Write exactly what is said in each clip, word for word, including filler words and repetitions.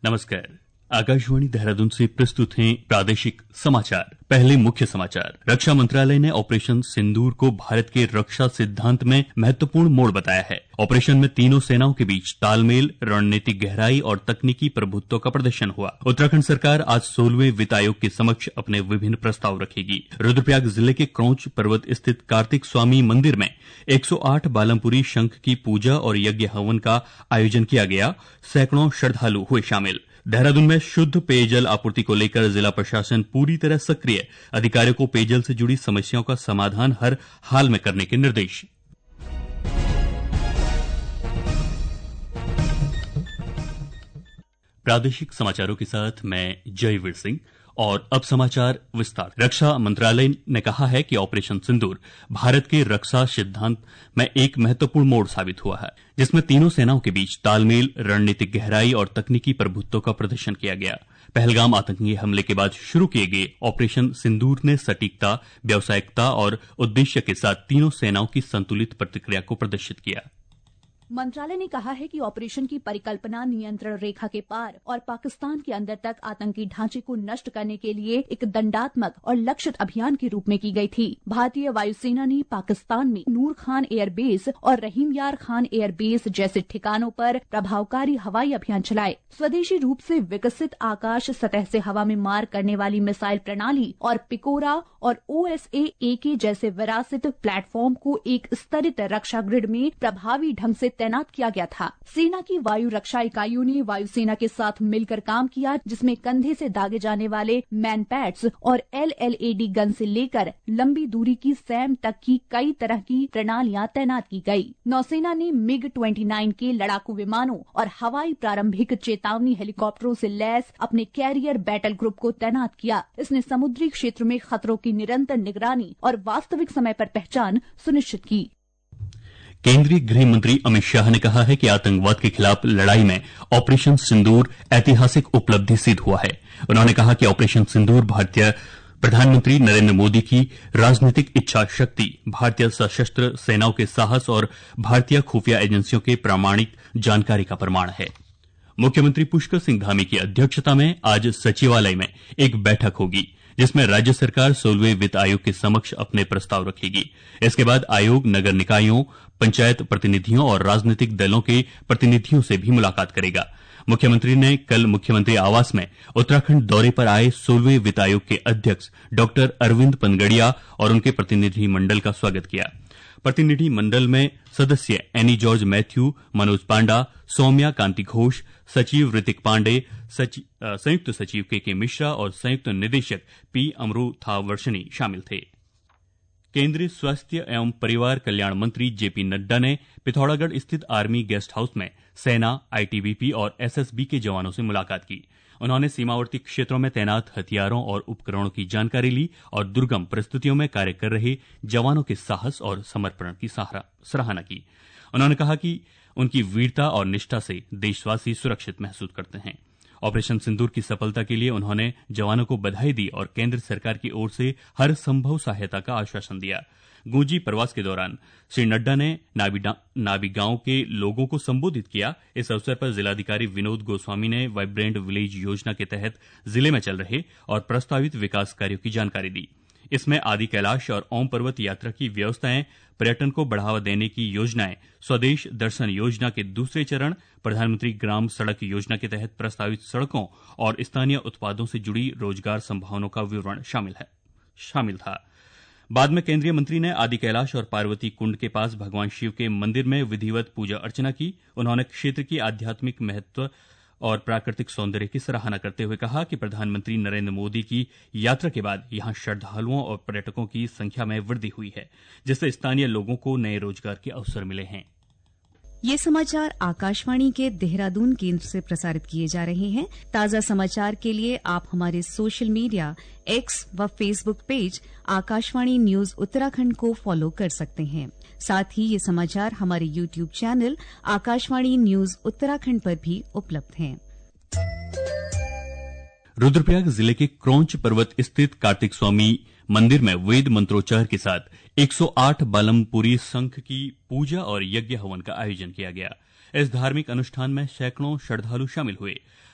नमस्कार। आकाशवाणी देहरादून से प्रस्तुत हैं प्रादेशिक समाचार। पहले मुख्य समाचार। रक्षा मंत्रालय ने ऑपरेशन सिंदूर को भारत के रक्षा सिद्धांत में महत्वपूर्ण मोड़ बताया है। ऑपरेशन में तीनों सेनाओं के बीच तालमेल, रणनीतिक गहराई और तकनीकी प्रभुत्व का प्रदर्शन हुआ। उत्तराखंड सरकार आज सोलहवें वित्त आयोग के समक्ष अपने विभिन्न प्रस्ताव रखेगी। रुद्रप्रयाग जिले के क्रौंच पर्वत स्थित कार्तिक स्वामी मंदिर में एक सौ आठ बालमपुरी शंख की पूजा और यज्ञ हवन का आयोजन किया गया। सैकड़ों श्रद्धालु हुए शामिल। देहरादून में शुद्ध पेयजल आपूर्ति को लेकर जिला प्रशासन पूरी तरह सक्रिय। अधिकारियों को पेयजल से जुड़ी समस्याओं का समाधान हर हाल में करने के निर्देश। प्रादेशिक समाचारों के साथ मैं जयवीर सिंह। और अब समाचार विस्तार। रक्षा मंत्रालय ने कहा है कि ऑपरेशन सिंदूर भारत के रक्षा सिद्धांत में एक महत्वपूर्ण मोड़ साबित हुआ है, जिसमें तीनों सेनाओं के बीच तालमेल, रणनीतिक गहराई और तकनीकी प्रभुत्व का प्रदर्शन किया गया। पहलगाम आतंकी हमले के बाद शुरू किए गए ऑपरेशन सिंदूर ने सटीकता, व्यावसायिकता और उद्देश्य के साथ तीनों सेनाओं की संतुलित प्रतिक्रिया को प्रदर्शित किया। मंत्रालय ने कहा है कि ऑपरेशन की परिकल्पना नियंत्रण रेखा के पार और पाकिस्तान के अंदर तक आतंकी ढांचे को नष्ट करने के लिए एक दंडात्मक और लक्षित अभियान के रूप में की गई थी। भारतीय वायुसेना ने पाकिस्तान में नूर खान एयरबेस और रहीम यार खान एयरबेस जैसे ठिकानों पर प्रभावकारी हवाई अभियान चलाए। स्वदेशी रूप से विकसित आकाश सतह से हवा में मार करने वाली मिसाइल प्रणाली और पिकोरा और ओ एस ए ए के जैसे विरासत प्लेटफॉर्म को एक स्तरित रक्षा ग्रिड में प्रभावी ढंग से तैनात किया गया था। सेना की वायु रक्षा इकाइयों ने वायुसेना के साथ मिलकर काम किया, जिसमें कंधे से दागे जाने वाले मैन पैड्स और L L A D gun से लेकर लंबी दूरी की सैम तक की कई तरह की प्रणालियां तैनात की गई। नौसेना ने मिग उनतीस के लड़ाकू विमानों और हवाई प्रारंभिक चेतावनी हेलीकॉप्टरों से लैस अपने कैरियर बैटल ग्रुप को तैनात किया। इसने समुद्री क्षेत्र में खतरों की निरंतर निगरानी और वास्तविक समय पर पहचान सुनिश्चित की। केंद्रीय गृह मंत्री अमित शाह ने कहा है कि आतंकवाद के खिलाफ लड़ाई में ऑपरेशन सिंदूर ऐतिहासिक उपलब्धि सिद्ध हुआ है। उन्होंने कहा कि ऑपरेशन सिंदूर भारतीय प्रधानमंत्री नरेंद्र मोदी की राजनीतिक इच्छा शक्ति, भारतीय सशस्त्र सेनाओं के साहस और भारतीय खुफिया एजेंसियों के प्रामाणिक जानकारी का प्रमाण है। मुख्यमंत्री पुष्कर सिंह धामी की अध्यक्षता में आज सचिवालय में एक बैठक होगी, जिसमें राज्य सरकार सोलहवें वित्त आयोग के समक्ष अपने प्रस्ताव रखेगी। इसके बाद आयोग नगर निकायों, पंचायत प्रतिनिधियों और राजनीतिक दलों के प्रतिनिधियों से भी मुलाकात करेगा। मुख्यमंत्री ने कल मुख्यमंत्री आवास में उत्तराखंड दौरे पर आए सोलहवें वित्त आयोग के अध्यक्ष डॉक्टर अरविंद पनगड़िया और उनके प्रतिनिधि मंडल का स्वागत किया। प्रतिनिधि मंडल में सदस्य एनी जॉर्ज मैथ्यू, मनोज पांडा, सौम्या कांति घोष, सचिव ऋतिक पांडे, संयुक्त सचिव के के मिश्रा और संयुक्त निदेशक पी अमृथावर्षिणी शामिल थे। केंद्रीय स्वास्थ्य एवं परिवार कल्याण मंत्री जेपी नड्डा ने पिथौरागढ़ स्थित आर्मी गेस्ट हाउस में सेना, आई टी बी पी और एस एस बी के जवानों से मुलाकात की। उन्होंने सीमावर्ती क्षेत्रों में तैनात हथियारों और उपकरणों की जानकारी ली और दुर्गम परिस्थितियों में कार्य कर रहे जवानों के साहस और समर्पण की सराहना की। उन्होंने कहा कि उनकी वीरता और निष्ठा से देशवासी सुरक्षित महसूस करते हैं। ऑपरेशन सिंदूर की सफलता के लिए उन्होंने जवानों को बधाई दी और केंद्र सरकार की ओर से हर संभव सहायता का आश्वासन दिया। गूंजी प्रवास के दौरान श्री नड्डा ने नाबी गांव के लोगों को संबोधित किया। इस अवसर पर जिलाधिकारी विनोद गोस्वामी ने वाइब्रेंट विलेज योजना के तहत जिले में चल रहे और प्रस्तावित विकास कार्यों की जानकारी दी। इसमें आदि कैलाश और ओम पर्वत यात्रा की व्यवस्थाएं, पर्यटन को बढ़ावा देने की योजनाएं, स्वदेश दर्शन योजना के दूसरे चरण, प्रधानमंत्री ग्राम सड़क योजना के तहत प्रस्तावित सड़कों और स्थानीय उत्पादों से जुड़ी रोजगार संभावनाओं का विवरण शामिल है शामिल था। बाद में केंद्रीय मंत्री ने आदि कैलाश और पार्वती कुंड के पास भगवान शिव के मंदिर में विधिवत पूजा अर्चना की। उन्होंने क्षेत्र की आध्यात्मिक महत्व और प्राकृतिक सौंदर्य की सराहना करते हुए कहा कि प्रधानमंत्री नरेंद्र मोदी की यात्रा के बाद यहां श्रद्धालुओं और पर्यटकों की संख्या में वृद्धि हुई है, जिससे स्थानीय लोगों को नए रोजगार के अवसर मिले हैं। ये समाचार आकाशवाणी के देहरादून केंद्र से प्रसारित किए जा रहे हैं। ताजा समाचार के लिए आप हमारे सोशल मीडिया एक्स व Facebook page Akashvani news Uttarakhand को फॉलो कर सकते हैं। साथ ही ये समाचार हमारे YouTube channel Akashvani news Uttarakhand पर भी उपलब्ध हैं। रुद्रप्रयाग जिले के क्रौंच पर्वत स्थित कार्तिक स्वामी मंदिर में वेद मंत्रोच्चार के साथ एक सौ आठ बालमपुरी शंख की पूजा और यज्ञ हवन का आयोजन किया गया। इस धार्मिक अनुष्ठान में सैकड़ों श्रद्धालु शामिल हुए।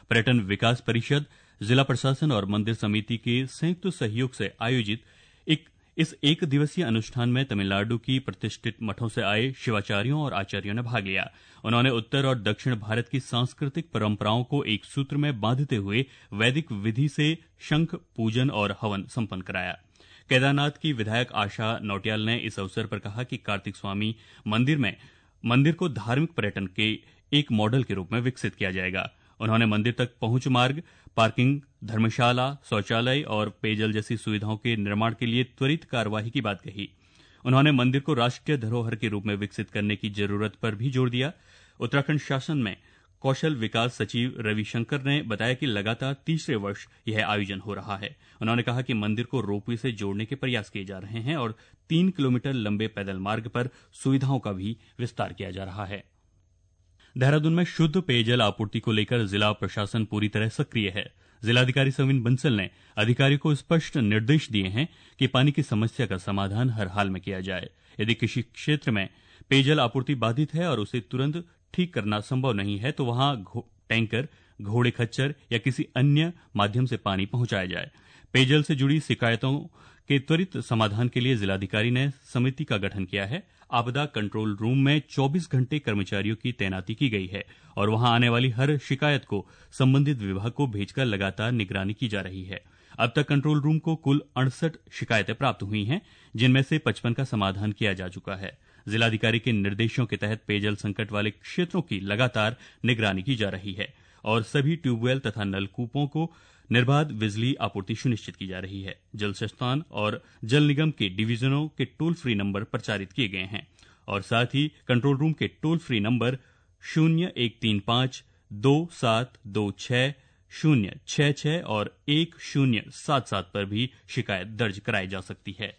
पर्यटन विकास परिषद, जिला प्रशासन और मंदिर समिति के संयुक्त सहयोग से आयोजित एक इस एक दिवसीय अनुष्ठान में तमिलनाडु की प्रतिष्ठित मठों से आए शिवाचार्यों और आचार्यों ने भाग लिया। उन्होंने उत्तर और दक्षिण भारत की सांस्कृतिक परंपराओं को एक सूत्र में बांधते हुए वैदिक विधि से शंख पूजन और हवन संपन्न कराया। केदारनाथ की विधायक आशा नौटियाल ने इस अवसर पर कहा कि कार्तिक स्वामी मंदिर में मंदिर को धार्मिक पर्यटन के एक मॉडल के रूप में विकसित किया जाएगा। उन्होंने मंदिर तक पहुंच मार्ग, पार्किंग, धर्मशाला, शौचालय और पेयजल जैसी सुविधाओं के निर्माण के लिए त्वरित कार्यवाही की बात कही। उन्होंने मंदिर को राष्ट्रीय धरोहर के रूप में विकसित करने की जरूरत पर भी जोर दिया। उत्तराखंड शासन में कौशल विकास सचिव रविशंकर ने बताया कि लगातार तीसरे वर्ष यह आयोजन हो रहा है। उन्होंने कहा कि मंदिर को रोपवे से जोड़ने के प्रयास किए जा रहे हैं और तीन किलोमीटर लंबे पैदल मार्ग पर सुविधाओं का भी विस्तार किया जा रहा है। देहरादून में शुद्ध पेयजल आपूर्ति को लेकर जिला प्रशासन पूरी तरह सक्रिय है। जिलाधिकारी सविन बंसल ने अधिकारियों को स्पष्ट निर्देश दिए हैं कि पानी की समस्या का समाधान हर हाल में किया जाए। यदि किसी क्षेत्र में पेयजल आपूर्ति बाधित है और उसे तुरंत ठीक करना संभव नहीं है तो वहां घो, टैंकर, घोड़े खच्चर या किसी अन्य माध्यम से पानी पहुंचाया जाए। पेयजल से जुड़ी शिकायतों के त्वरित समाधान के लिए जिलाधिकारी ने समिति का गठन किया है। आपदा कंट्रोल रूम में चौबीस घंटे कर्मचारियों की तैनाती की गई है और वहां आने वाली हर शिकायत को संबंधित विभाग को भेजकर लगातार निगरानी की जा रही है। अब तक कंट्रोल रूम को कुल अड़सठ शिकायतें प्राप्त हुई हैं, जिनमें से पचपन का समाधान किया जा चुका है। जिलाधिकारी के निर्देशों के तहत पेयजल संकट वाले क्षेत्रों की लगातार निगरानी की जा रही है और सभी ट्यूबवेल तथा नलकूपों को निर्बाध बिजली आपूर्ति सुनिश्चित की जा रही है। जल संस्थान और जल निगम के डिवीजनों के टोल फ्री नंबर प्रचारित किए गए हैं और साथ ही कंट्रोल रूम के टोल फ्री नंबर शून्य एक तीन पांच दो सात दो छह शून्य छह छह और एक शून्य सात सात पर भी शिकायत दर्ज कराई जा सकती है।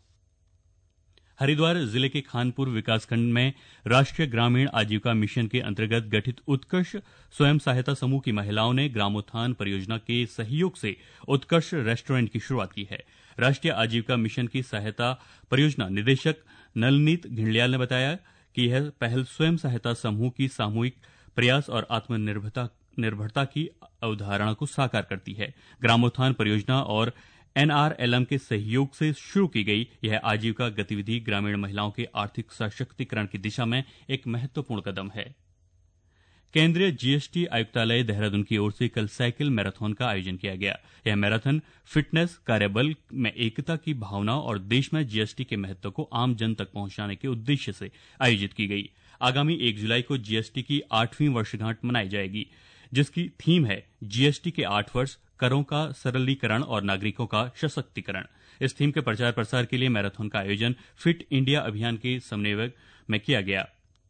हरिद्वार जिले के खानपुर विकासखंड में राष्ट्रीय ग्रामीण आजीविका मिशन के अंतर्गत गठित उत्कर्ष स्वयं सहायता समूह की महिलाओं ने ग्रामोत्थान परियोजना के सहयोग से उत्कर्ष रेस्टोरेंट की शुरुआत की है। राष्ट्रीय आजीविका मिशन की सहायता परियोजना निदेशक नलनीत घिंडलियाल ने बताया कि यह पहल स्वयं सहायता समूह की सामूहिक प्रयास और आत्मनिर्भरता निर्भरता की अवधारणा को साकार करती है। ग्रामोत्थान परियोजना और एनआरएलएम के सहयोग से शुरू की गई यह आजीविका गतिविधि ग्रामीण महिलाओं के आर्थिक सशक्तिकरण की दिशा में एक महत्वपूर्ण कदम है। केंद्रीय जीएसटी आयुक्तालय देहरादून की ओर से कल साइकिल मैराथन का आयोजन किया गया। यह मैराथन फिटनेस, कार्यबल में एकता की भावना और देश में जीएसटी के महत्व को आम जन तक पहुंचाने के उद्देश्य से आयोजित की गई। आगामी एक जुलाई को जीएसटी की आठवीं वर्षगांठ मनाई जाएगी, जिसकी थीम है जीएसटी के आठ वर्ष, करों का सरलीकरण और नागरिकों का सशक्तिकरण। इस थीम के प्रचार प्रसार के लिए मैराथन का आयोजन फिट इंडिया अभियान के समन्वय में किया गया।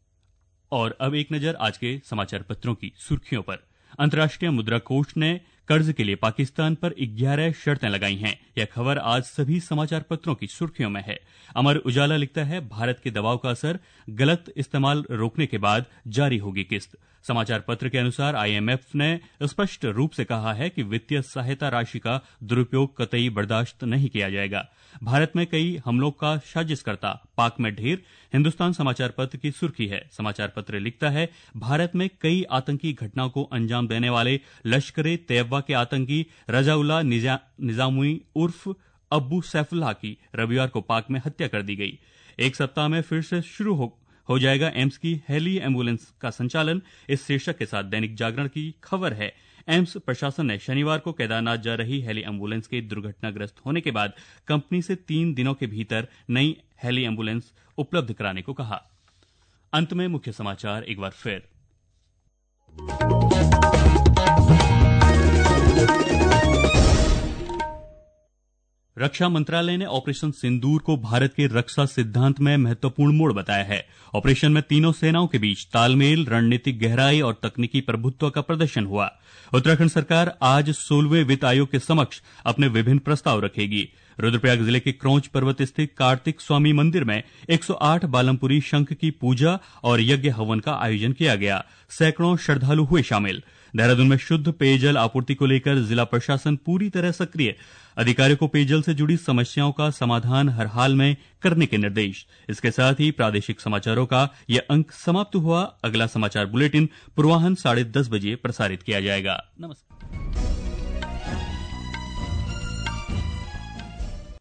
और अब एक नजर आज के समाचार पत्रों की सुर्खियों पर। अंतर्राष्ट्रीय मुद्रा कोष ने कर्ज के लिए पाकिस्तान पर ग्यारह शर्तें लगाई हैं। यह खबर आज सभी समाचार पत्रों की सुर्खियों में है। अमर उजाला लिखता है, भारत के दबाव का असर, गलत इस्तेमाल रोकने के बाद जारी होगी किस्त। समाचार पत्र के अनुसार आईएमएफ ने स्पष्ट रूप से कहा है कि वित्तीय सहायता राशि का दुरुपयोग कतई बर्दाश्त नहीं किया जाएगा। भारत में कई हमलों का साजिशकर्ता, पाक में ढेर। हिंदुस्तान समाचार पत्र की सुर्खी है। समाचार पत्र लिखता है, भारत में कई आतंकी घटनाओं को अंजाम देने वाले लश्कर-ए तैयबा के आतंकी रजाउल्लाह निजा, निजामुई उर्फ अब्बू सैफुल्लाह की रविवार को पाक में हत्या कर दी गई। एक सप्ताह में फिर से शुरू हो हो जाएगा एम्स की हेली एम्बुलेंस का संचालन। इस शीर्षक के साथ दैनिक जागरण की खबर है, एम्स प्रशासन ने शनिवार को केदारनाथ जा रही हेली एम्बुलेंस के दुर्घटनाग्रस्त होने के बाद कंपनी से तीन दिनों के भीतर नई हेली एम्बुलेंस उपलब्ध कराने को कहा। अंत में मुख्य समाचार एक बार फिर। रक्षा मंत्रालय ने ऑपरेशन सिंदूर को भारत के रक्षा सिद्धांत में महत्वपूर्ण मोड़ बताया है। ऑपरेशन में तीनों सेनाओं के बीच तालमेल, रणनीतिक गहराई और तकनीकी प्रभुत्व का प्रदर्शन हुआ। उत्तराखंड सरकार आज सोलहवें वित्त आयोग के समक्ष अपने विभिन्न प्रस्ताव रखेगी। रुद्रप्रयाग जिले के क्रौंच पर्वत स्थित कार्तिक स्वामी मंदिर में एक सौ आठ बालमपुरी शंख की पूजा और यज्ञ हवन का आयोजन किया गया। सैकड़ों श्रद्धालु हुए शामिल। देहरादून में शुद्ध पेयजल आपूर्ति को लेकर जिला प्रशासन पूरी तरह सक्रिय, अधिकारियों को पेयजल से जुड़ी समस्याओं का समाधान हर हाल में करने के निर्देश। इसके साथ ही प्रादेशिक समाचारों का यह अंक समाप्त हुआ। अगला समाचार बुलेटिन पूर्वाह्न साढ़े दस बजे प्रसारित किया जाएगा। नमस्कार।